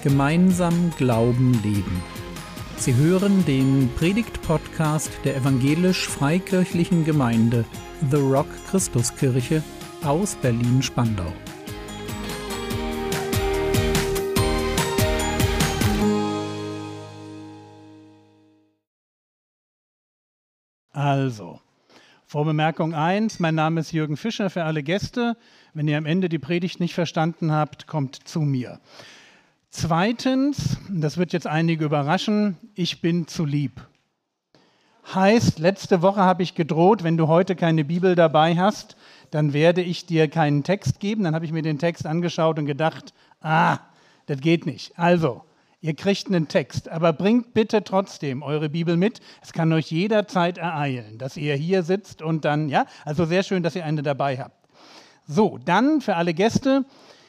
Gemeinsam Glauben leben. Sie hören den Predigt-Podcast der evangelisch-freikirchlichen Gemeinde The Rock Christuskirche aus Berlin-Spandau. Also, Vorbemerkung 1, mein Name ist Jürgen Fischer für alle Gäste. Wenn ihr am Ende die Predigt nicht verstanden habt, kommt zu mir. Zweitens, das wird jetzt einige überraschen, ich bin zu lieb. Heißt, letzte Woche habe ich gedroht, wenn du heute keine Bibel dabei hast, dann werde ich dir keinen Text geben. Dann habe ich mir den Text angeschaut und gedacht, das geht nicht. Also, ihr kriegt einen Text, aber bringt bitte trotzdem eure Bibel mit. Es kann euch jederzeit ereilen, dass ihr hier sitzt und dann, also sehr schön, dass ihr eine dabei habt. So, dann für alle Gäste,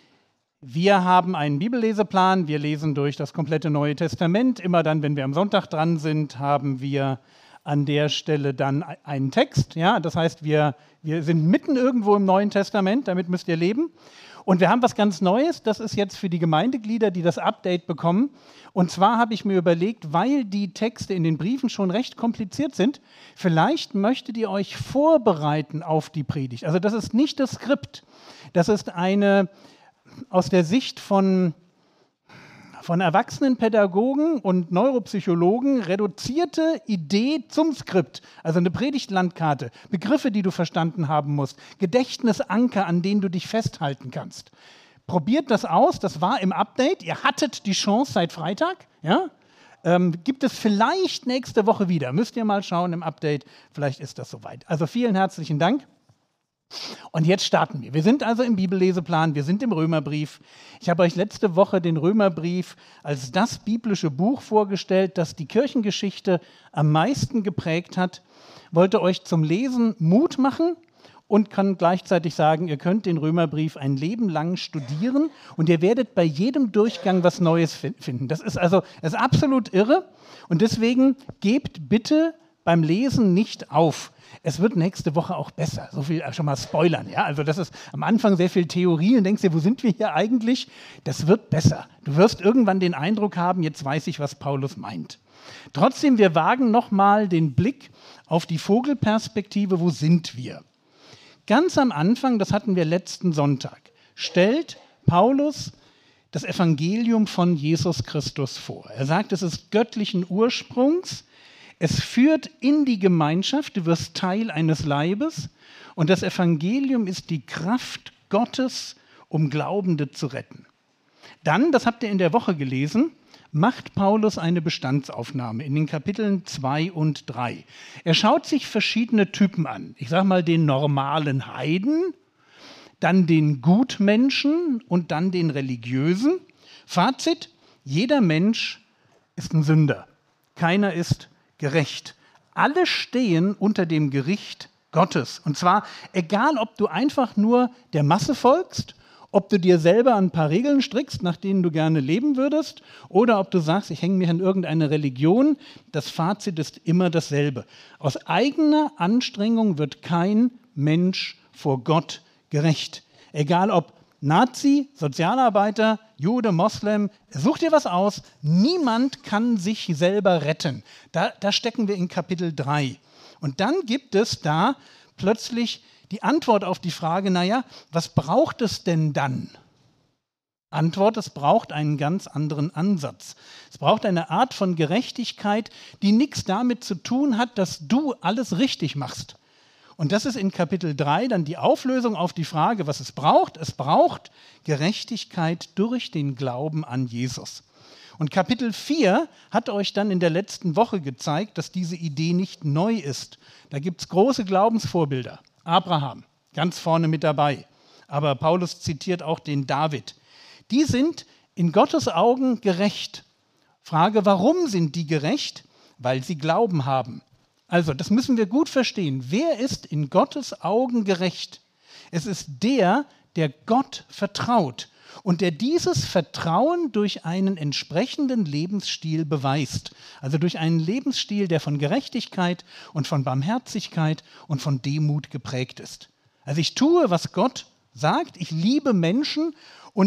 wir haben einen Bibelleseplan, wir lesen durch das komplette Neue Testament. Immer dann, wenn wir am Sonntag dran sind, haben wir an der Stelle dann einen Text. Ja? Das heißt, wir sind mitten irgendwo im Neuen Testament, damit müsst ihr leben. Und wir haben was ganz Neues, das ist jetzt für die Gemeindeglieder, die das Update bekommen. Und zwar habe ich mir überlegt, weil die Texte in den Briefen schon recht kompliziert sind, vielleicht möchtet ihr euch vorbereiten auf die Predigt. Also das ist nicht das Skript, das ist eine aus der Sicht von erwachsenen Pädagogen und Neuropsychologen reduzierte Idee zum Skript, also eine Predigtlandkarte, Begriffe, die du verstanden haben musst, Gedächtnisanker, an denen du dich festhalten kannst. Probiert das aus, das war im Update, ihr hattet die Chance seit Freitag, gibt es vielleicht nächste Woche wieder, müsst ihr mal schauen im Update, vielleicht ist das soweit. Also vielen herzlichen Dank. Und jetzt starten wir. Wir sind also im Bibelleseplan, wir sind im Römerbrief. Ich habe euch letzte Woche den Römerbrief als das biblische Buch vorgestellt, das die Kirchengeschichte am meisten geprägt hat. Wollte euch zum Lesen Mut machen und kann gleichzeitig sagen, ihr könnt den Römerbrief ein Leben lang studieren und ihr werdet bei jedem Durchgang was Neues finden. Das ist absolut irre und deswegen gebt bitte beim Lesen nicht auf. Es wird nächste Woche auch besser. So viel schon mal spoilern. Ja? Also das ist am Anfang sehr viel Theorie und denkst dir, wo sind wir hier eigentlich? Das wird besser. Du wirst irgendwann den Eindruck haben, jetzt weiß ich, was Paulus meint. Trotzdem, wir wagen nochmal den Blick auf die Vogelperspektive. Wo sind wir? Ganz am Anfang, das hatten wir letzten Sonntag, stellt Paulus das Evangelium von Jesus Christus vor. Er sagt, es ist göttlichen Ursprungs. Es führt in die Gemeinschaft, du wirst Teil eines Leibes und das Evangelium ist die Kraft Gottes, um Glaubende zu retten. Dann, das habt ihr in der Woche gelesen, macht Paulus eine Bestandsaufnahme in den Kapiteln 2 und 3. Er schaut sich verschiedene Typen an. Ich sage mal den normalen Heiden, dann den Gutmenschen und dann den Religiösen. Fazit, jeder Mensch ist ein Sünder. Keiner ist gerecht. Alle stehen unter dem Gericht Gottes. Und zwar egal, ob du einfach nur der Masse folgst, ob du dir selber ein paar Regeln strickst, nach denen du gerne leben würdest, oder ob du sagst, ich hänge mich an irgendeine Religion. Das Fazit ist immer dasselbe. Aus eigener Anstrengung wird kein Mensch vor Gott gerecht. Egal ob Nazi, Sozialarbeiter, Jude, Moslem, such dir was aus. Niemand kann sich selber retten. Da stecken wir in Kapitel 3. Und dann gibt es da plötzlich die Antwort auf die Frage, was braucht es denn dann? Antwort, es braucht einen ganz anderen Ansatz. Es braucht eine Art von Gerechtigkeit, die nichts damit zu tun hat, dass du alles richtig machst. Und das ist in Kapitel 3 dann die Auflösung auf die Frage, was es braucht. Es braucht Gerechtigkeit durch den Glauben an Jesus. Und Kapitel 4 hat euch dann in der letzten Woche gezeigt, dass diese Idee nicht neu ist. Da gibt es große Glaubensvorbilder. Abraham, ganz vorne mit dabei. Aber Paulus zitiert auch den David. Die sind in Gottes Augen gerecht. Frage, warum sind die gerecht? Weil sie Glauben haben. Also, das müssen wir gut verstehen. Wer ist in Gottes Augen gerecht? Es ist der Gott vertraut und der dieses Vertrauen durch einen entsprechenden Lebensstil beweist. Also durch einen Lebensstil, der von Gerechtigkeit und von Barmherzigkeit und von Demut geprägt ist. Also ich tue, was Gott sagt, ich liebe Menschen und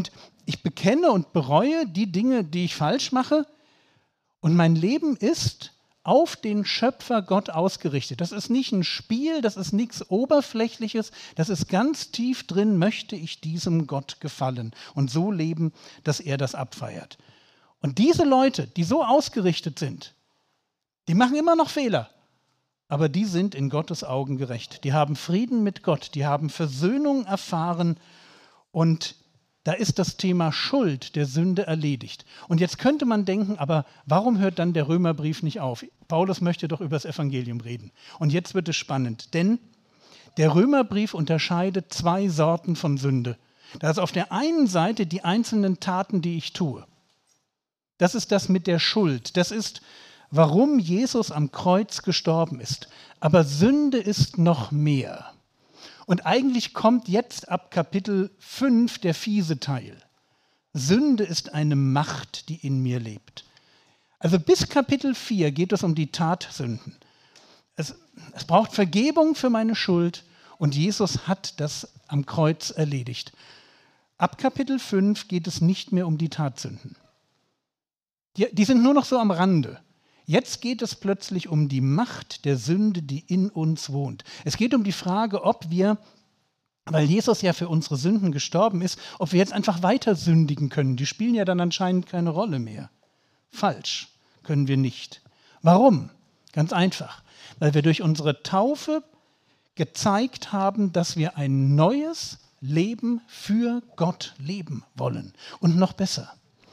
ich bekenne und bereue die Dinge, die ich falsch mache. Und mein Leben ist auf den Schöpfer Gott ausgerichtet. Das ist nicht ein Spiel, das ist nichts Oberflächliches, das ist ganz tief drin, möchte ich diesem Gott gefallen und so leben, dass er das abfeiert. Und diese Leute, die so ausgerichtet sind, die machen immer noch Fehler, aber die sind in Gottes Augen gerecht. Die haben Frieden mit Gott, die haben Versöhnung erfahren und da ist das Thema Schuld der Sünde erledigt. Und jetzt könnte man denken, aber warum hört dann der Römerbrief nicht auf? Paulus möchte doch über das Evangelium reden. Und jetzt wird es spannend, denn der Römerbrief unterscheidet zwei Sorten von Sünde. Da ist auf der einen Seite die einzelnen Taten, die ich tue. Das ist das mit der Schuld. Das ist, warum Jesus am Kreuz gestorben ist. Aber Sünde ist noch mehr. Und eigentlich kommt jetzt ab Kapitel 5 der fiese Teil. Sünde ist eine Macht, die in mir lebt. Also bis Kapitel 4 geht es um die Tatsünden. Es braucht Vergebung für meine Schuld und Jesus hat das am Kreuz erledigt. Ab Kapitel 5 geht es nicht mehr um die Tatsünden. Die sind nur noch so am Rande. Jetzt geht es plötzlich um die Macht der Sünde, die in uns wohnt. Es geht um die Frage, ob wir, weil Jesus ja für unsere Sünden gestorben ist, ob wir jetzt einfach weiter sündigen können. Die spielen ja dann anscheinend keine Rolle mehr. Falsch, können wir nicht. Warum? Ganz einfach, weil wir durch unsere Taufe gezeigt haben, dass wir ein neues Leben für Gott leben wollen. Und noch besser.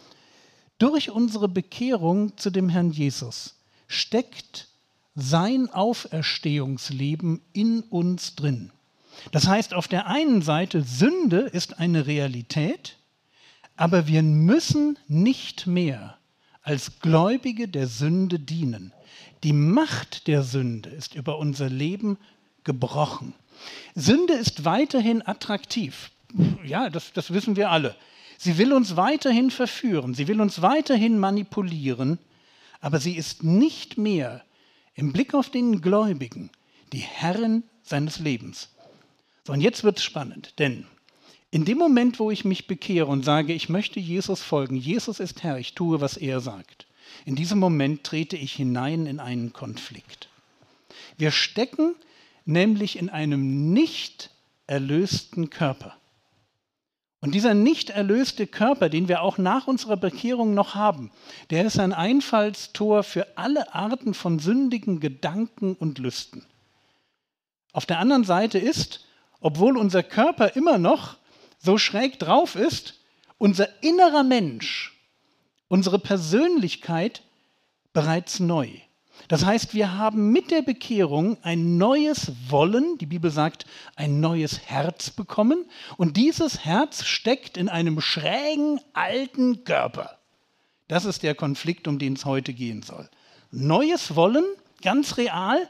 Durch unsere Bekehrung zu dem Herrn Jesus steckt sein Auferstehungsleben in uns drin. Das heißt, auf der einen Seite, Sünde ist eine Realität, aber wir müssen nicht mehr als Gläubige der Sünde dienen. Die Macht der Sünde ist über unser Leben gebrochen. Sünde ist weiterhin attraktiv. Ja, das wissen wir alle. Sie will uns weiterhin verführen, sie will uns weiterhin manipulieren, aber sie ist nicht mehr im Blick auf den Gläubigen die Herrin seines Lebens. So, und jetzt wird es spannend, denn in dem Moment, wo ich mich bekehre und sage, ich möchte Jesus folgen, Jesus ist Herr, ich tue, was er sagt, in diesem Moment trete ich hinein in einen Konflikt. Wir stecken nämlich in einem nicht erlösten Körper. Und dieser nicht erlöste Körper, den wir auch nach unserer Bekehrung noch haben, der ist ein Einfallstor für alle Arten von sündigen Gedanken und Lüsten. Auf der anderen Seite ist, obwohl unser Körper immer noch so schräg drauf ist, unser innerer Mensch, unsere Persönlichkeit bereits neu. Das heißt, wir haben mit der Bekehrung ein neues Wollen, die Bibel sagt, ein neues Herz bekommen. Und dieses Herz steckt in einem schrägen, alten Körper. Das ist der Konflikt, um den es heute gehen soll. Neues Wollen, ganz real.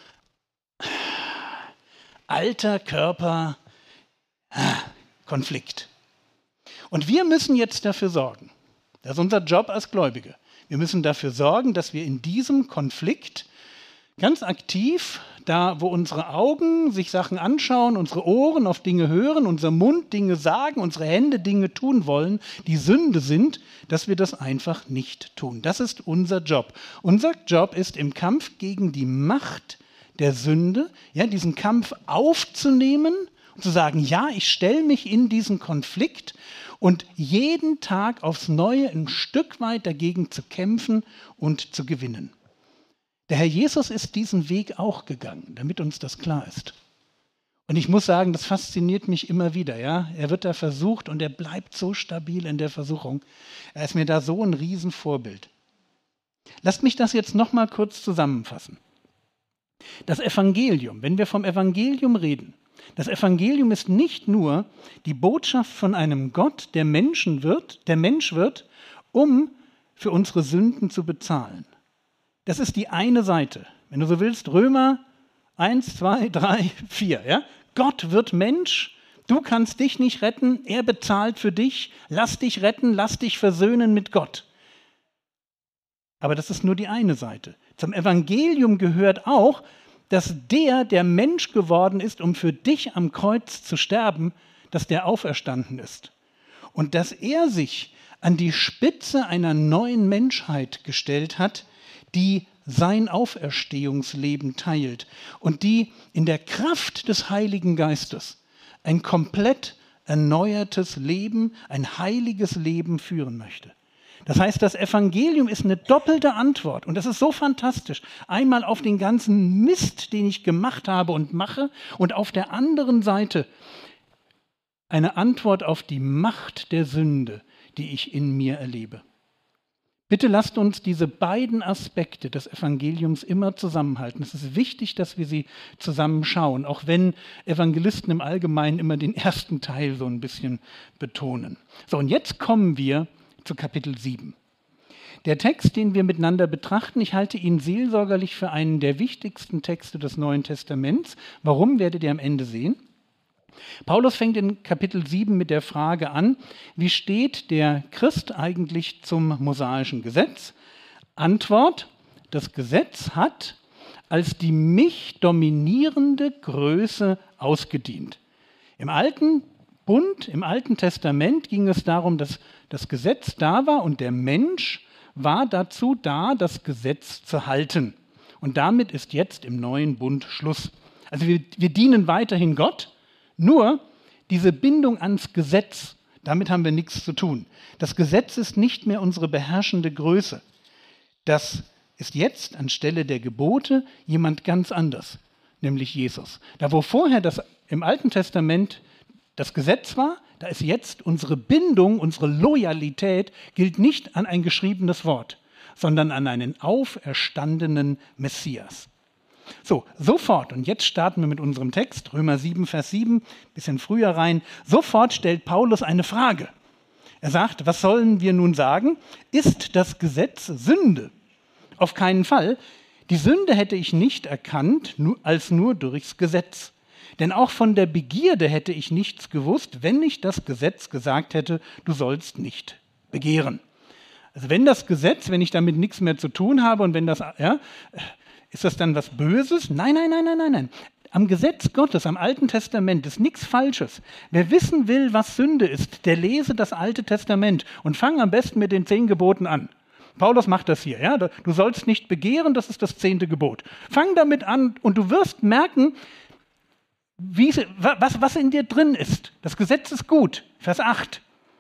Alter Körper, Konflikt. Und wir müssen jetzt dafür sorgen, das ist unser Job als Gläubige, wir müssen dafür sorgen, dass wir in diesem Konflikt ganz aktiv, da wo unsere Augen sich Sachen anschauen, unsere Ohren auf Dinge hören, unser Mund Dinge sagen, unsere Hände Dinge tun wollen, die Sünde sind, dass wir das einfach nicht tun. Das ist unser Job. Unser Job ist im Kampf gegen die Macht der Sünde, ja, diesen Kampf aufzunehmen und zu sagen, ja, ich stelle mich in diesen Konflikt und jeden Tag aufs Neue ein Stück weit dagegen zu kämpfen und zu gewinnen. Der Herr Jesus ist diesen Weg auch gegangen, damit uns das klar ist. Und ich muss sagen, das fasziniert mich immer wieder. Ja? Er wird da versucht und er bleibt so stabil in der Versuchung. Er ist mir da so ein Riesenvorbild. Lasst mich das jetzt noch mal kurz zusammenfassen. Das Evangelium, wenn wir vom Evangelium reden, das Evangelium ist nicht nur die Botschaft von einem Gott, der Mensch wird, um für unsere Sünden zu bezahlen. Das ist die eine Seite. Wenn du so willst, Römer 1, 2, 3, 4. Ja? Gott wird Mensch, du kannst dich nicht retten, er bezahlt für dich, lass dich retten, lass dich versöhnen mit Gott. Aber das ist nur die eine Seite. Zum Evangelium gehört auch, dass der Mensch geworden ist, um für dich am Kreuz zu sterben, dass der auferstanden ist. und dass er sich an die Spitze einer neuen Menschheit gestellt hat, die sein Auferstehungsleben teilt und die in der Kraft des Heiligen Geistes ein komplett erneuertes Leben, ein heiliges Leben führen möchte. Das heißt, das Evangelium ist eine doppelte Antwort und das ist so fantastisch. Einmal auf den ganzen Mist, den ich gemacht habe und mache, und auf der anderen Seite eine Antwort auf die Macht der Sünde, die ich in mir erlebe. Bitte lasst uns diese beiden Aspekte des Evangeliums immer zusammenhalten. Es ist wichtig, dass wir sie zusammenschauen, auch wenn Evangelisten im Allgemeinen immer den ersten Teil so ein bisschen betonen. So, und jetzt kommen wir zu Kapitel 7. Der Text, den wir miteinander betrachten, ich halte ihn seelsorgerlich für einen der wichtigsten Texte des Neuen Testaments. Warum, werdet ihr am Ende sehen. Paulus fängt in Kapitel 7 mit der Frage an, wie steht der Christ eigentlich zum mosaischen Gesetz? Antwort: Das Gesetz hat als die mich dominierende Größe ausgedient. Im Alten Bund, im Alten Testament ging es darum, dass das Gesetz da war und der Mensch war dazu da, das Gesetz zu halten. Und damit ist jetzt im Neuen Bund Schluss. Also wir dienen weiterhin Gott, nur diese Bindung ans Gesetz, damit haben wir nichts zu tun. Das Gesetz ist nicht mehr unsere beherrschende Größe. Das ist jetzt anstelle der Gebote jemand ganz anders, nämlich Jesus. Da wo vorher das im Alten Testament das Gesetz war, da ist jetzt unsere Bindung, unsere Loyalität gilt nicht an ein geschriebenes Wort, sondern an einen auferstandenen Messias. So, sofort, und jetzt starten wir mit unserem Text, Römer 7, Vers 7, bisschen früher rein. Sofort stellt Paulus eine Frage. Er sagt, was sollen wir nun sagen? Ist das Gesetz Sünde? Auf keinen Fall. Die Sünde hätte ich nicht erkannt, als nur durchs Gesetz. Denn auch von der Begierde hätte ich nichts gewusst, wenn nicht das Gesetz gesagt hätte, du sollst nicht begehren. Also wenn das Gesetz, wenn ich damit nichts mehr zu tun habe und wenn das, ja, ist das dann was Böses? Nein. Am Gesetz Gottes, am Alten Testament ist nichts Falsches. Wer wissen will, was Sünde ist, der lese das Alte Testament und fang am besten mit den 10 Geboten an. Paulus macht das hier. Ja? Du sollst nicht begehren, das ist das 10. Gebot. Fang damit an und du wirst merken, was in dir drin ist. Das Gesetz ist gut. Vers 8.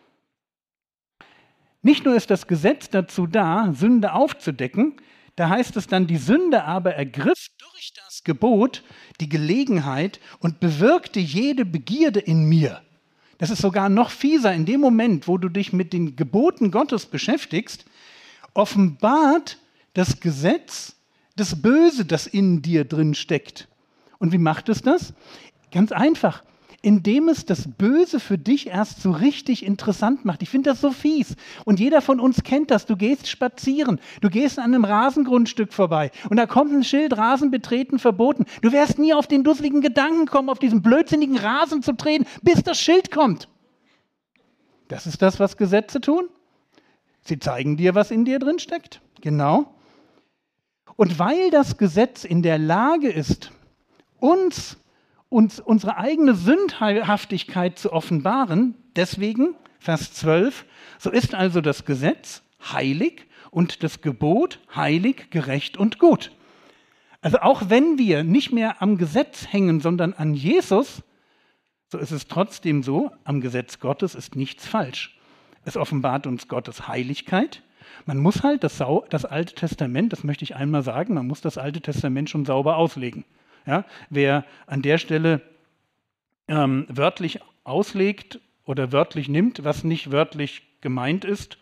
Nicht nur ist das Gesetz dazu da, Sünde aufzudecken, da heißt es dann, die Sünde aber ergriff durch das Gebot die Gelegenheit und bewirkte jede Begierde in mir. Das ist sogar noch fieser. In dem Moment, wo du dich mit den Geboten Gottes beschäftigst, offenbart das Gesetz das Böse, das in dir drin steckt. Und wie macht es das? Ganz einfach, indem es das Böse für dich erst so richtig interessant macht. Ich finde das so fies. Und jeder von uns kennt das. Du gehst spazieren, du gehst an einem Rasengrundstück vorbei und da kommt ein Schild, Rasen betreten verboten. Du wirst nie auf den dusseligen Gedanken kommen, auf diesen blödsinnigen Rasen zu treten, bis das Schild kommt. Das ist das, was Gesetze tun. Sie zeigen dir, was in dir drin steckt. Genau. Und weil das Gesetz in der Lage ist, uns unsere eigene Sündhaftigkeit zu offenbaren, deswegen, Vers 12, so ist also das Gesetz heilig und das Gebot heilig, gerecht und gut. Also auch wenn wir nicht mehr am Gesetz hängen, sondern an Jesus, so ist es trotzdem so, am Gesetz Gottes ist nichts falsch. Es offenbart uns Gottes Heiligkeit. Man muss halt das Alte Testament, das möchte ich einmal sagen, man muss das Alte Testament schon sauber auslegen. Ja, wer an der Stelle wörtlich auslegt oder wörtlich nimmt, was nicht wörtlich gemeint ist,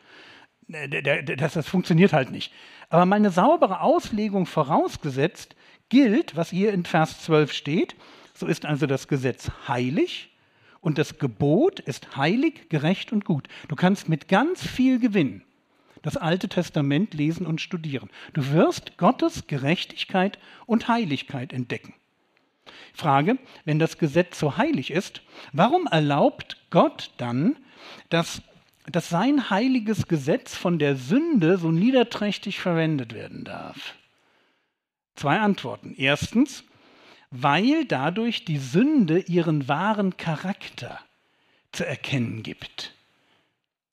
das funktioniert halt nicht. Aber mal eine saubere Auslegung vorausgesetzt, gilt, was hier in Vers 12 steht, so ist also das Gesetz heilig und das Gebot ist heilig, gerecht und gut. Du kannst mit ganz viel Gewinn das Alte Testament lesen und studieren. Du wirst Gottes Gerechtigkeit und Heiligkeit entdecken. Frage, wenn das Gesetz so heilig ist, warum erlaubt Gott dann, dass sein heiliges Gesetz von der Sünde so niederträchtig verwendet werden darf? 2 Antworten. Erstens, weil dadurch die Sünde ihren wahren Charakter zu erkennen gibt.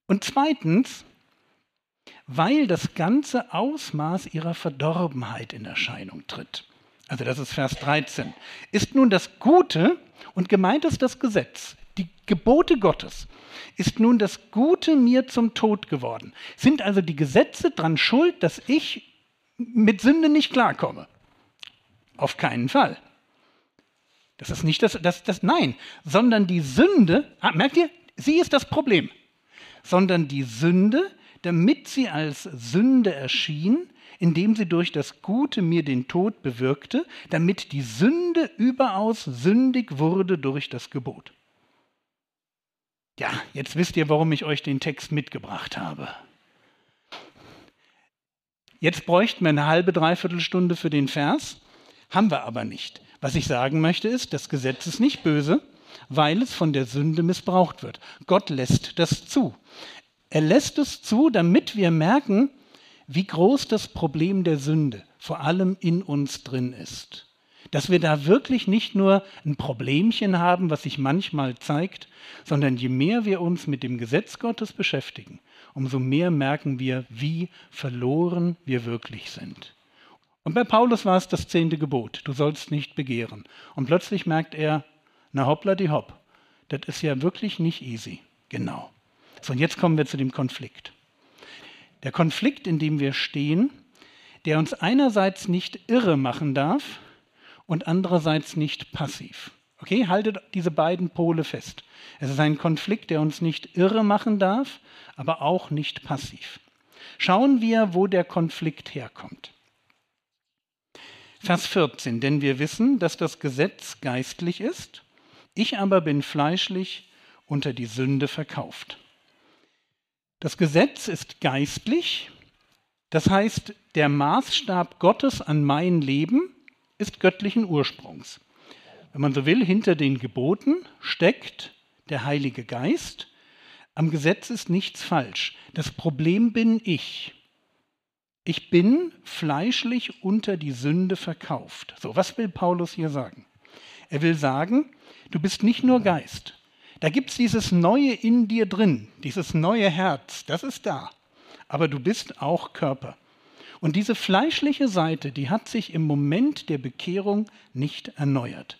Und zweitens, weil das ganze Ausmaß ihrer Verdorbenheit in Erscheinung tritt. Also das ist Vers 13. Ist nun das Gute, und gemeint ist das Gesetz, die Gebote Gottes, ist nun das Gute mir zum Tod geworden. Sind also die Gesetze dran schuld, dass ich mit Sünde nicht klarkomme? Auf keinen Fall. Das ist nicht nein, sondern die Sünde, merkt ihr, sie ist das Problem, sondern die Sünde, damit sie als Sünde erschien, indem sie durch das Gute mir den Tod bewirkte, damit die Sünde überaus sündig wurde durch das Gebot. Ja, jetzt wisst ihr, warum ich euch den Text mitgebracht habe. Jetzt bräuchten wir eine halbe, dreiviertel Stunde für den Vers, haben wir aber nicht. Was ich sagen möchte ist, das Gesetz ist nicht böse, weil es von der Sünde missbraucht wird. Gott lässt das zu. Er lässt es zu, damit wir merken, wie groß das Problem der Sünde vor allem in uns drin ist. Dass wir da wirklich nicht nur ein Problemchen haben, was sich manchmal zeigt, sondern je mehr wir uns mit dem Gesetz Gottes beschäftigen, umso mehr merken wir, wie verloren wir wirklich sind. Und bei Paulus war es das 10. Gebot, du sollst nicht begehren. Und plötzlich merkt er, na hoppla die hopp, das ist ja wirklich nicht easy. Genau. So, und jetzt kommen wir zu dem Konflikt. Der Konflikt, in dem wir stehen, der uns einerseits nicht irre machen darf und andererseits nicht passiv. Okay, haltet diese beiden Pole fest. Es ist ein Konflikt, der uns nicht irre machen darf, aber auch nicht passiv. Schauen wir, wo der Konflikt herkommt. Vers 14, denn wir wissen, dass das Gesetz geistlich ist, ich aber bin fleischlich unter die Sünde verkauft. Das Gesetz ist geistlich, das heißt, der Maßstab Gottes an mein Leben ist göttlichen Ursprungs. Wenn man so will, hinter den Geboten steckt der Heilige Geist. Am Gesetz ist nichts falsch. Das Problem bin ich. Ich bin fleischlich unter die Sünde verkauft. So, was will Paulus hier sagen? Er will sagen, du bist nicht nur Geist. Da gibt es dieses Neue in dir drin, dieses neue Herz, das ist da. Aber du bist auch Körper. Und diese fleischliche Seite, die hat sich im Moment der Bekehrung nicht erneuert.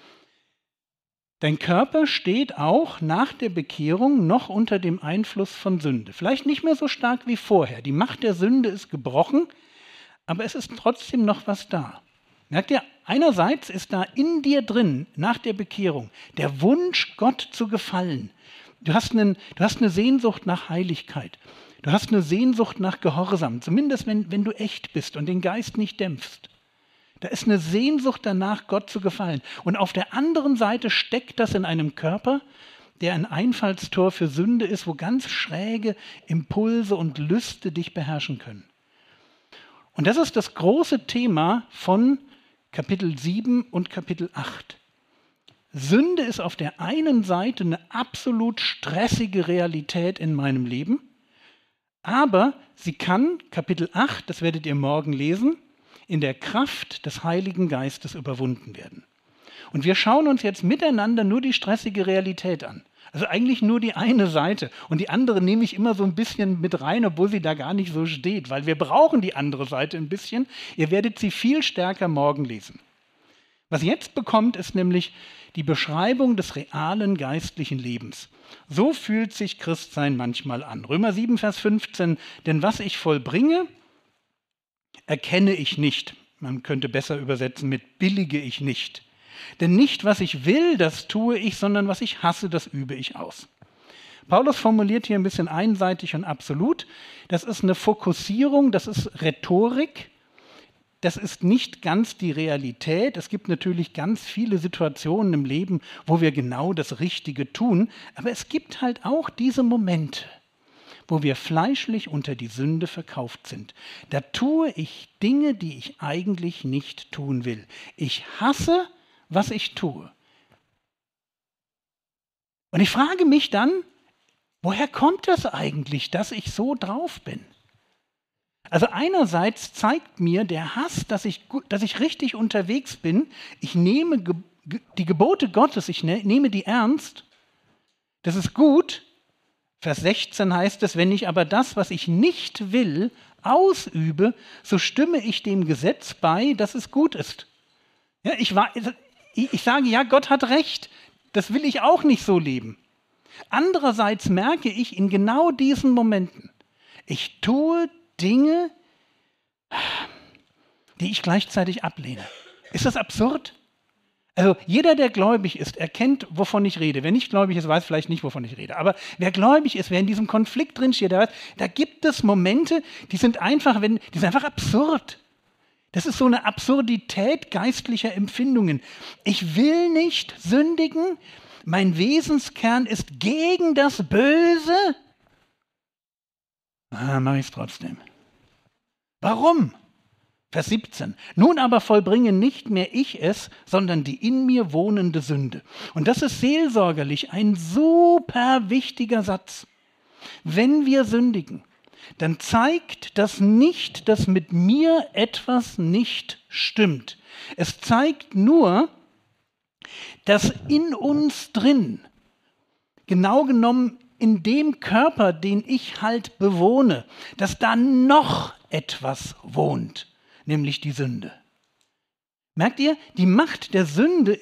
Dein Körper steht auch nach der Bekehrung noch unter dem Einfluss von Sünde. Vielleicht nicht mehr so stark wie vorher. Die Macht der Sünde ist gebrochen, aber es ist trotzdem noch was da. Merkt ihr, einerseits ist da in dir drin, nach der Bekehrung, der Wunsch, Gott zu gefallen. Du hast eine Sehnsucht nach Heiligkeit. Du hast eine Sehnsucht nach Gehorsam, zumindest wenn du echt bist und den Geist nicht dämpfst. Da ist eine Sehnsucht danach, Gott zu gefallen. Und auf der anderen Seite steckt das in einem Körper, der ein Einfallstor für Sünde ist, wo ganz schräge Impulse und Lüste dich beherrschen können. Und das ist das große Thema von Kapitel 7 und Kapitel 8. Sünde ist auf der einen Seite eine absolut stressige Realität in meinem Leben, aber sie kann, Kapitel 8, das werdet ihr morgen lesen, in der Kraft des Heiligen Geistes überwunden werden. Und wir schauen uns jetzt miteinander nur die stressige Realität an. Also eigentlich nur die eine Seite. Und die andere nehme ich immer so ein bisschen mit rein, obwohl sie da gar nicht so steht, weil wir brauchen die andere Seite ein bisschen. Ihr werdet sie viel stärker morgen lesen. Was jetzt bekommt, ist nämlich die Beschreibung des realen geistlichen Lebens. So fühlt sich Christsein manchmal an. Römer 7, Vers 15. Denn was ich vollbringe, erkenne ich nicht. Man könnte besser übersetzen mit billige ich nicht. Denn nicht, was ich will, das tue ich, sondern was ich hasse, das übe ich aus. Paulus formuliert hier ein bisschen einseitig und absolut. Das ist eine Fokussierung, das ist Rhetorik. Das ist nicht ganz die Realität. Es gibt natürlich ganz viele Situationen im Leben, wo wir genau das Richtige tun. Aber es gibt halt auch diese Momente, wo wir fleischlich unter die Sünde verkauft sind. Da tue ich Dinge, die ich eigentlich nicht tun will. Ich hasse, was ich tue. Und ich frage mich dann, woher kommt das eigentlich, dass ich so drauf bin? Also einerseits zeigt mir der Hass, dass ich richtig unterwegs bin. Ich nehme die Gebote Gottes, ich nehme die ernst. Das ist gut. Vers 16 heißt es, wenn ich aber das, was ich nicht will, ausübe, so stimme ich dem Gesetz bei, dass es gut ist. Ja, ich sage, ja, Gott hat recht, das will ich auch nicht so leben. Andererseits merke ich in genau diesen Momenten, ich tue Dinge, die ich gleichzeitig ablehne. Ist das absurd? Also jeder, der gläubig ist, erkennt, wovon ich rede. Wer nicht gläubig ist, weiß vielleicht nicht, wovon ich rede. Aber wer gläubig ist, wer in diesem Konflikt drinsteht, der weiß, da gibt es Momente, die sind einfach absurd. Das ist so eine Absurdität geistlicher Empfindungen. Ich will nicht sündigen, mein Wesenskern ist gegen das Böse. Mache ich es trotzdem. Warum? Vers 17. Nun aber vollbringe nicht mehr ich es, sondern die in mir wohnende Sünde. Und das ist seelsorgerlich ein super wichtiger Satz. Wenn wir sündigen, dann zeigt das nicht, dass mit mir etwas nicht stimmt. Es zeigt nur, dass in uns drin, genau genommen in dem Körper, den ich halt bewohne, dass da noch etwas wohnt, nämlich die Sünde. Merkt ihr, die Macht der Sünde,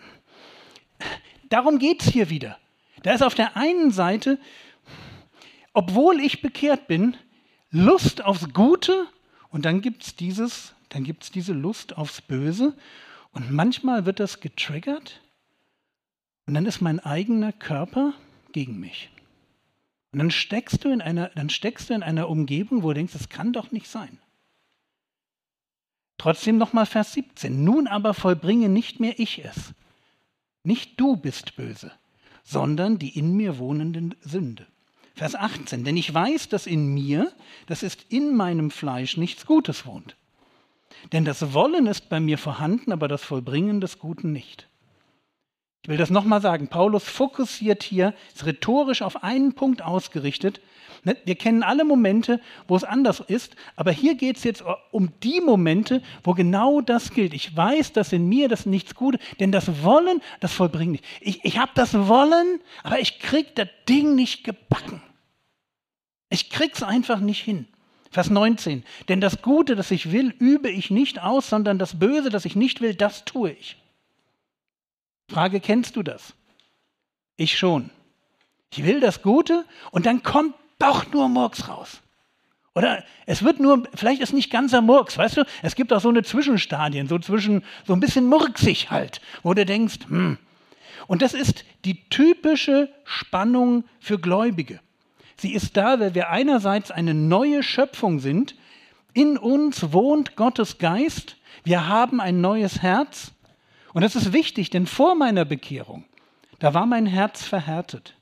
darum geht es hier wieder. Da ist auf der einen Seite, obwohl ich bekehrt bin, Lust aufs Gute und dann gibt es diese Lust aufs Böse und manchmal wird das getriggert und dann ist mein eigener Körper gegen mich. Und dann steckst du in einer Umgebung, wo du denkst, das kann doch nicht sein. Trotzdem nochmal Vers 17. Nun aber vollbringe nicht mehr ich es. Nicht du bist böse, sondern die in mir wohnende Sünde. Vers 18. Denn ich weiß, dass in mir, das ist in meinem Fleisch, nichts Gutes wohnt. Denn das Wollen ist bei mir vorhanden, aber das Vollbringen des Guten nicht. Ich will das nochmal sagen. Paulus fokussiert hier, ist rhetorisch auf einen Punkt ausgerichtet. Wir kennen alle Momente, wo es anders ist, aber hier geht es jetzt um die Momente, wo genau das gilt. Ich weiß, dass in mir das nichts Gutes, denn das Wollen, das vollbringt nicht. Ich habe das Wollen, aber ich kriege das Ding nicht gebacken. Ich krieg's einfach nicht hin. Vers 19. Denn das Gute, das ich will, übe ich nicht aus, sondern das Böse, das ich nicht will, das tue ich. Frage, kennst du das? Ich schon. Ich will das Gute und dann kommt doch nur Murks raus. Oder es wird nur, vielleicht ist nicht ganzer Murks, weißt du? Es gibt auch so eine Zwischenstadien, so ein bisschen murksig halt, wo du denkst, Und das ist die typische Spannung für Gläubige. Sie ist da, weil wir einerseits eine neue Schöpfung sind. In uns wohnt Gottes Geist. Wir haben ein neues Herz. Und das ist wichtig, denn vor meiner Bekehrung, da war mein Herz verhärtet.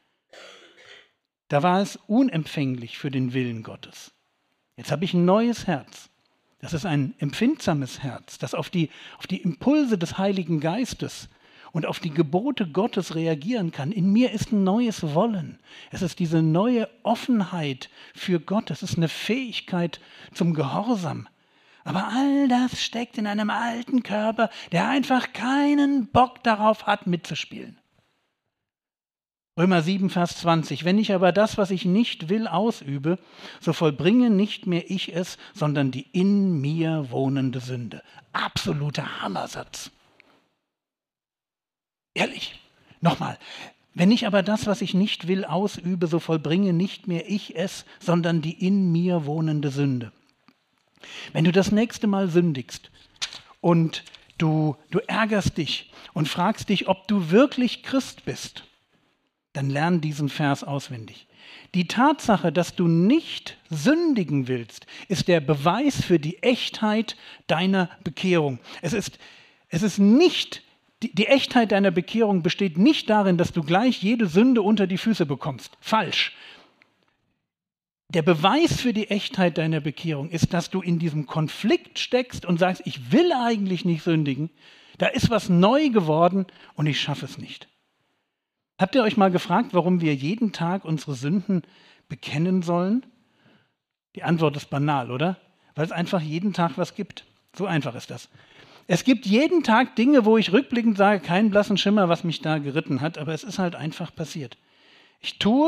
Da war es unempfänglich für den Willen Gottes. Jetzt habe ich ein neues Herz. Das ist ein empfindsames Herz, das auf die Impulse des Heiligen Geistes und auf die Gebote Gottes reagieren kann. In mir ist ein neues Wollen. Es ist diese neue Offenheit für Gott. Es ist eine Fähigkeit zum Gehorsam. Aber all das steckt in einem alten Körper, der einfach keinen Bock darauf hat, mitzuspielen. Römer 7, Vers 20. Wenn ich aber das, was ich nicht will, ausübe, so vollbringe nicht mehr ich es, sondern die in mir wohnende Sünde. Absoluter Hammersatz. Ehrlich, nochmal. Wenn ich aber das, was ich nicht will, ausübe, so vollbringe nicht mehr ich es, sondern die in mir wohnende Sünde. Wenn du das nächste Mal sündigst und du ärgerst dich und fragst dich, ob du wirklich Christ bist, dann lern diesen Vers auswendig. Die Tatsache, dass du nicht sündigen willst, ist der Beweis für die Echtheit deiner Bekehrung. Es ist nicht, die Echtheit deiner Bekehrung besteht nicht darin, dass du gleich jede Sünde unter die Füße bekommst. Falsch. Der Beweis für die Echtheit deiner Bekehrung ist, dass du in diesem Konflikt steckst und sagst, ich will eigentlich nicht sündigen, da ist was neu geworden und ich schaffe es nicht. Habt ihr euch mal gefragt, warum wir jeden Tag unsere Sünden bekennen sollen? Die Antwort ist banal, oder? Weil es einfach jeden Tag was gibt. So einfach ist das. Es gibt jeden Tag Dinge, wo ich rückblickend sage, keinen blassen Schimmer, was mich da geritten hat, aber es ist halt einfach passiert. Ich tue,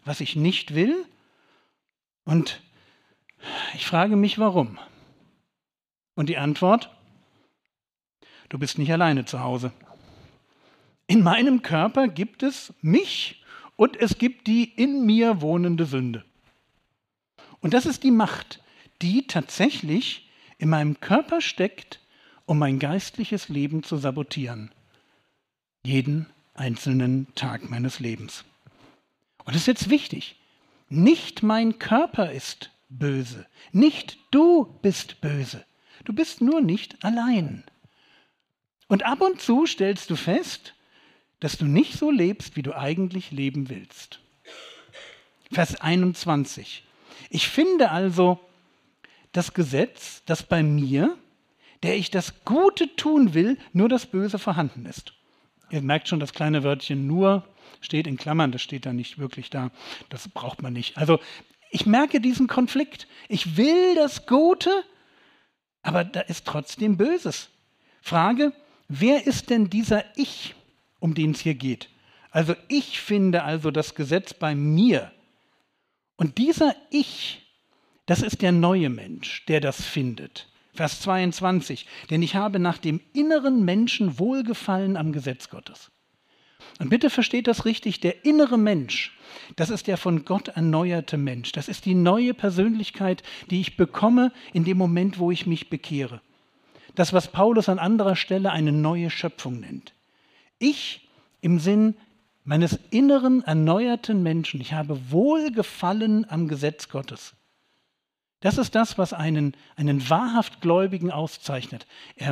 was ich nicht will. Und ich frage mich, warum? Und die Antwort: Du bist nicht alleine zu Hause. In meinem Körper gibt es mich und es gibt die in mir wohnende Sünde. Und das ist die Macht, die tatsächlich in meinem Körper steckt, um mein geistliches Leben zu sabotieren. Jeden einzelnen Tag meines Lebens. Und das ist jetzt wichtig. Nicht mein Körper ist böse. Nicht du bist böse. Du bist nur nicht allein. Und ab und zu stellst du fest, dass du nicht so lebst, wie du eigentlich leben willst. Vers 21. Ich finde also das Gesetz, dass bei mir, der ich das Gute tun will, nur das Böse vorhanden ist. Ihr merkt schon, das kleine Wörtchen nur steht in Klammern, das steht da nicht wirklich da. Das braucht man nicht. Also ich merke diesen Konflikt. Ich will das Gute, aber da ist trotzdem Böses. Frage: Wer ist denn dieser Ich, um den es hier geht? Also ich finde also das Gesetz bei mir. Und dieser Ich, das ist der neue Mensch, der das findet. Vers 22. Denn ich habe nach dem inneren Menschen Wohlgefallen am Gesetz Gottes. Und bitte versteht das richtig, der innere Mensch, das ist der von Gott erneuerte Mensch. Das ist die neue Persönlichkeit, die ich bekomme in dem Moment, wo ich mich bekehre. Das, was Paulus an anderer Stelle eine neue Schöpfung nennt. Ich im Sinn meines inneren erneuerten Menschen, ich habe Wohlgefallen am Gesetz Gottes. Das ist das, was einen wahrhaft Gläubigen auszeichnet. Er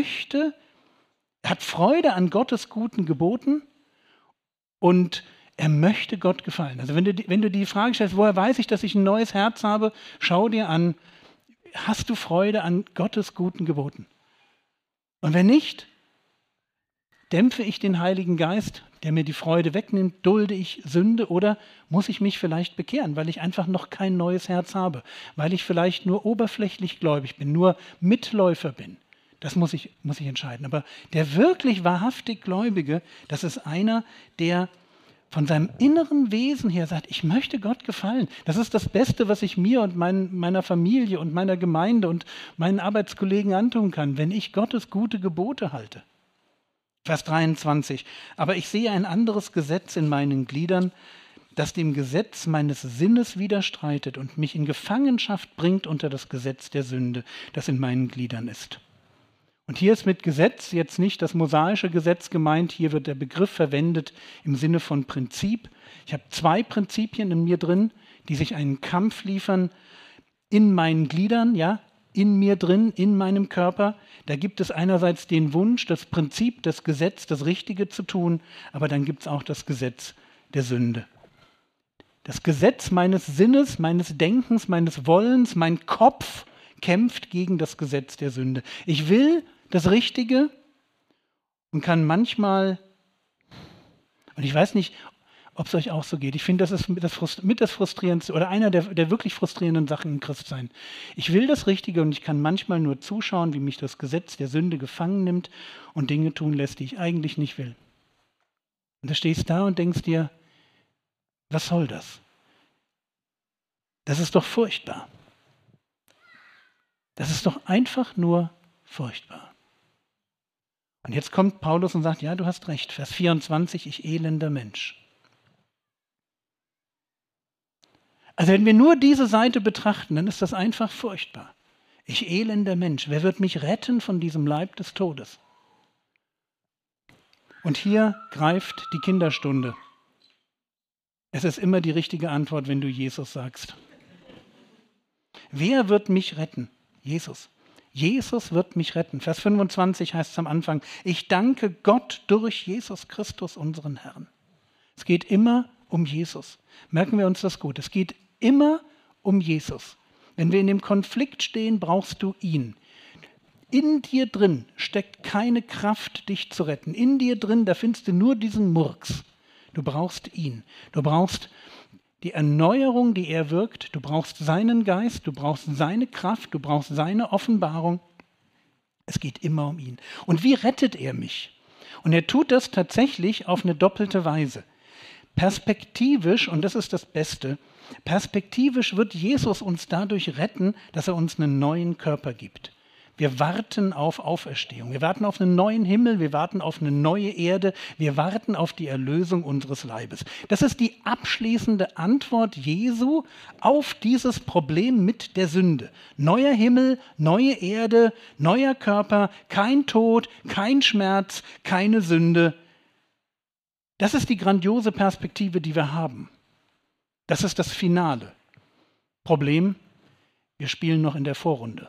hat Freude an Gottes guten Geboten und er möchte Gott gefallen. Also wenn du die Frage stellst, woher weiß ich, dass ich ein neues Herz habe, schau dir an, hast du Freude an Gottes guten Geboten? Und wenn nicht, dämpfe ich den Heiligen Geist, der mir die Freude wegnimmt, dulde ich Sünde oder muss ich mich vielleicht bekehren, weil ich einfach noch kein neues Herz habe, weil ich vielleicht nur oberflächlich gläubig bin, nur Mitläufer bin. Das muss ich entscheiden. Aber der wirklich wahrhaftig Gläubige, das ist einer, der von seinem inneren Wesen her sagt, ich möchte Gott gefallen. Das ist das Beste, was ich mir und meiner Familie und meiner Gemeinde und meinen Arbeitskollegen antun kann, wenn ich Gottes gute Gebote halte. Vers 23. Aber ich sehe ein anderes Gesetz in meinen Gliedern, das dem Gesetz meines Sinnes widerstreitet und mich in Gefangenschaft bringt unter das Gesetz der Sünde, das in meinen Gliedern ist. Und hier ist mit Gesetz jetzt nicht das mosaische Gesetz gemeint, hier wird der Begriff verwendet im Sinne von Prinzip. Ich habe 2 Prinzipien in mir drin, die sich einen Kampf liefern in meinen Gliedern, ja, in mir drin, in meinem Körper. Da gibt es einerseits den Wunsch, das Prinzip, das Gesetz, das Richtige zu tun, aber dann gibt es auch das Gesetz der Sünde. Das Gesetz meines Sinnes, meines Denkens, meines Wollens, mein Kopf kämpft gegen das Gesetz der Sünde. Ich will das Richtige und kann manchmal, und ich weiß nicht, ob es euch auch so geht, ich finde, das ist mit das Frustrierendste oder einer der wirklich frustrierenden Sachen im Christsein. Ich will das Richtige und ich kann manchmal nur zuschauen, wie mich das Gesetz der Sünde gefangen nimmt und Dinge tun lässt, die ich eigentlich nicht will. Und da stehst du da und denkst dir, was soll das? Das ist doch furchtbar. Das ist doch einfach nur furchtbar. Und jetzt kommt Paulus und sagt, ja, du hast recht, Vers 24, ich elender Mensch. Also wenn wir nur diese Seite betrachten, dann ist das einfach furchtbar. Ich elender Mensch, wer wird mich retten von diesem Leib des Todes? Und hier greift die Kinderstunde. Es ist immer die richtige Antwort, wenn du Jesus sagst. Wer wird mich retten? Jesus. Jesus wird mich retten. Vers 25 heißt es am Anfang, ich danke Gott durch Jesus Christus, unseren Herrn. Es geht immer um Jesus. Merken wir uns das gut. Es geht immer um Jesus. Wenn wir in dem Konflikt stehen, brauchst du ihn. In dir drin steckt keine Kraft, dich zu retten. In dir drin, da findest du nur diesen Murks. Du brauchst ihn. Du brauchst die Erneuerung, die er wirkt. Du brauchst seinen Geist, du brauchst seine Kraft, du brauchst seine Offenbarung. Es geht immer um ihn. Und wie rettet er mich? Und er tut das tatsächlich auf eine doppelte Weise. Perspektivisch, und das ist das Beste, perspektivisch wird Jesus uns dadurch retten, dass er uns einen neuen Körper gibt. Wir warten auf Auferstehung, wir warten auf einen neuen Himmel, wir warten auf eine neue Erde, wir warten auf die Erlösung unseres Leibes. Das ist die abschließende Antwort Jesu auf dieses Problem mit der Sünde. Neuer Himmel, neue Erde, neuer Körper, kein Tod, kein Schmerz, keine Sünde. Das ist die grandiose Perspektive, die wir haben. Das ist das Finale. Problem, wir spielen noch in der Vorrunde.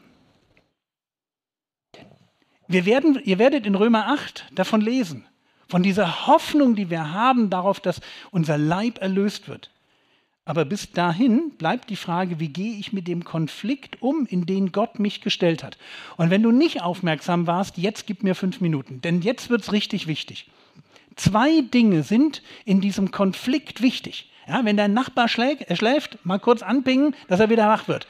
Ihr werdet in Römer 8 davon lesen, von dieser Hoffnung, die wir haben darauf, dass unser Leib erlöst wird. Aber bis dahin bleibt die Frage, wie gehe ich mit dem Konflikt um, in den Gott mich gestellt hat. Und wenn du nicht aufmerksam warst, jetzt gib mir 5 Minuten, denn jetzt wird es richtig wichtig. 2 Dinge sind in diesem Konflikt wichtig. Ja, wenn dein Nachbar schläft, mal kurz anpingen, dass er wieder wach wird.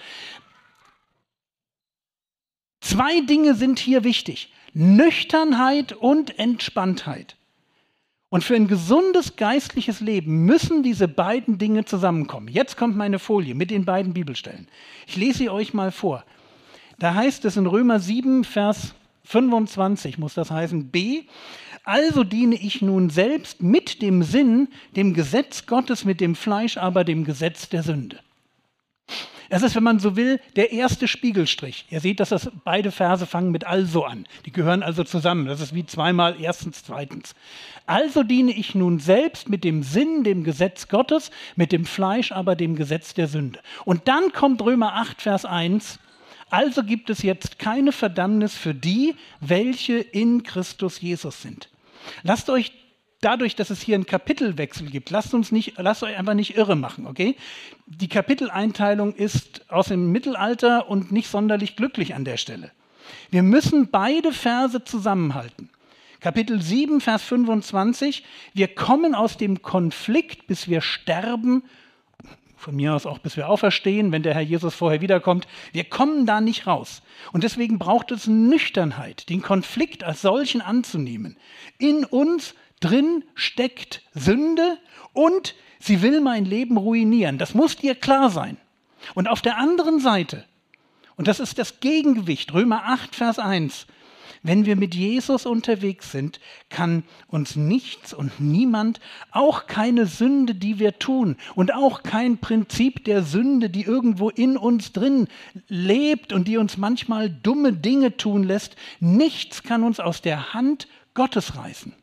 2 Dinge sind hier wichtig. Nüchternheit und Entspanntheit. Und für ein gesundes geistliches Leben müssen diese beiden Dinge zusammenkommen. Jetzt kommt meine Folie mit den beiden Bibelstellen. Ich lese sie euch mal vor. Da heißt es in Römer 7, Vers 25, muss das heißen, B. Also diene ich nun selbst mit dem Sinn, dem Gesetz Gottes, mit dem Fleisch aber dem Gesetz der Sünde. Das ist, wenn man so will, der erste Spiegelstrich. Ihr seht, dass beide Verse fangen mit also an. Die gehören also zusammen. Das ist wie zweimal erstens, zweitens. Also diene ich nun selbst mit dem Sinn, dem Gesetz Gottes, mit dem Fleisch aber dem Gesetz der Sünde. Und dann kommt Römer 8, Vers 1. Also gibt es jetzt keine Verdammnis für die, welche in Christus Jesus sind. Lasst euch dadurch, dass es hier einen Kapitelwechsel gibt, lasst euch einfach nicht irre machen, okay? Die Kapiteleinteilung ist aus dem Mittelalter und nicht sonderlich glücklich an der Stelle. Wir müssen beide Verse zusammenhalten. Kapitel 7, Vers 25, wir kommen aus dem Konflikt, bis wir sterben, von mir aus auch bis wir auferstehen, wenn der Herr Jesus vorher wiederkommt. Wir kommen da nicht raus. Und deswegen braucht es Nüchternheit, den Konflikt als solchen anzunehmen. In uns drin steckt Sünde und sie will mein Leben ruinieren. Das muss dir klar sein. Und auf der anderen Seite, und das ist das Gegengewicht, Römer 8, Vers 1, wenn wir mit Jesus unterwegs sind, kann uns nichts und niemand, auch keine Sünde, die wir tun und auch kein Prinzip der Sünde, die irgendwo in uns drin lebt und die uns manchmal dumme Dinge tun lässt, nichts kann uns aus der Hand Gottes reißen.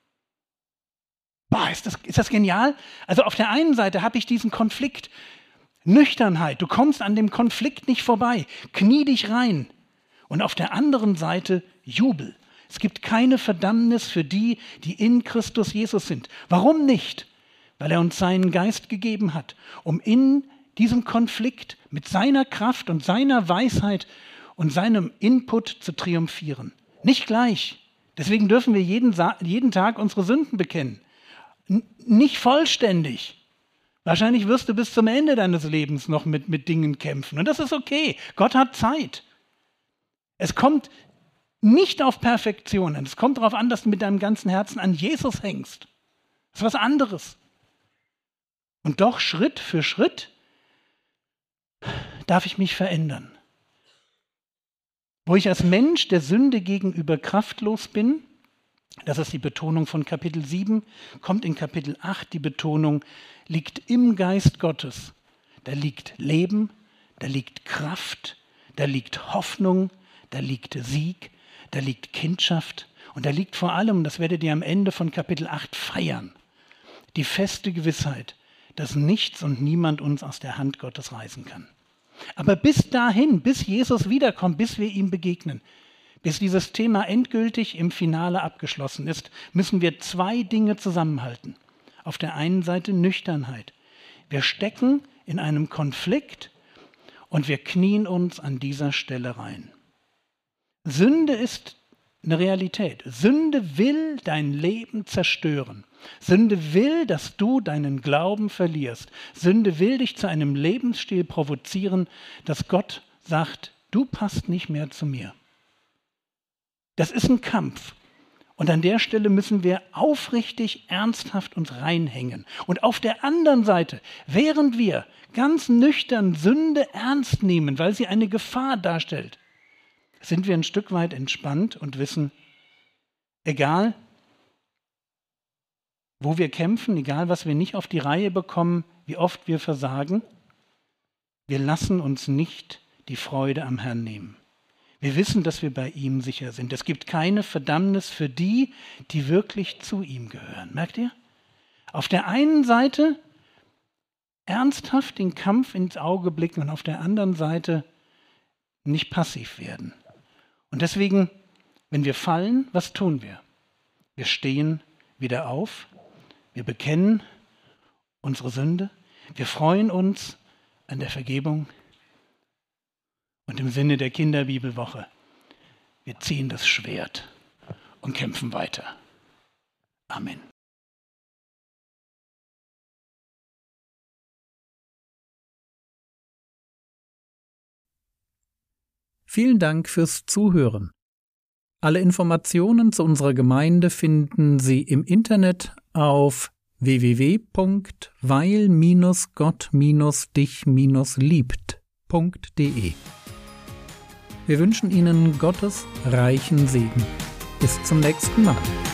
Boah, ist das genial? Also auf der einen Seite habe ich diesen Konflikt, Nüchternheit, du kommst an dem Konflikt nicht vorbei, knie dich rein. Und auf der anderen Seite Jubel. Es gibt keine Verdammnis für die, die in Christus Jesus sind. Warum nicht? Weil er uns seinen Geist gegeben hat, um in diesem Konflikt mit seiner Kraft und seiner Weisheit und seinem Input zu triumphieren. Nicht gleich. Deswegen dürfen wir jeden Tag unsere Sünden bekennen. Nicht vollständig. Wahrscheinlich wirst du bis zum Ende deines Lebens noch mit Dingen kämpfen. Und das ist okay. Gott hat Zeit. Es kommt nicht auf Perfektion an. Es kommt darauf an, dass du mit deinem ganzen Herzen an Jesus hängst. Das ist was anderes. Und doch Schritt für Schritt darf ich mich verändern. Wo ich als Mensch der Sünde gegenüber kraftlos bin, das ist die Betonung von Kapitel 7, kommt in Kapitel 8 die Betonung, liegt im Geist Gottes. Da liegt Leben, da liegt Kraft, da liegt Hoffnung, da liegt Sieg, da liegt Kindschaft und da liegt vor allem, das werdet ihr am Ende von Kapitel 8 feiern, die feste Gewissheit, dass nichts und niemand uns aus der Hand Gottes reißen kann. Aber bis dahin, bis Jesus wiederkommt, bis wir ihm begegnen, bis dieses Thema endgültig im Finale abgeschlossen ist, müssen wir 2 Dinge zusammenhalten. Auf der einen Seite Nüchternheit. Wir stecken in einem Konflikt und wir knien uns an dieser Stelle rein. Sünde ist eine Realität. Sünde will dein Leben zerstören. Sünde will, dass du deinen Glauben verlierst. Sünde will dich zu einem Lebensstil provozieren, dass Gott sagt, du passt nicht mehr zu mir. Das ist ein Kampf. Und an der Stelle müssen wir aufrichtig, ernsthaft uns reinhängen. Und auf der anderen Seite, während wir ganz nüchtern Sünde ernst nehmen, weil sie eine Gefahr darstellt, sind wir ein Stück weit entspannt und wissen, egal wo wir kämpfen, egal was wir nicht auf die Reihe bekommen, wie oft wir versagen, wir lassen uns nicht die Freude am Herrn nehmen. Wir wissen, dass wir bei ihm sicher sind. Es gibt keine Verdammnis für die, die wirklich zu ihm gehören. Merkt ihr? Auf der einen Seite ernsthaft den Kampf ins Auge blicken und auf der anderen Seite nicht passiv werden. Und deswegen, wenn wir fallen, was tun wir? Wir stehen wieder auf, wir bekennen unsere Sünde, wir freuen uns an der Vergebung. Und im Sinne der Kinderbibelwoche, wir ziehen das Schwert und kämpfen weiter. Amen. Vielen Dank fürs Zuhören. Alle Informationen zu unserer Gemeinde finden Sie im Internet auf www.weil-gott-dich-liebt.de. Wir wünschen Ihnen Gottes reichen Segen. Bis zum nächsten Mal.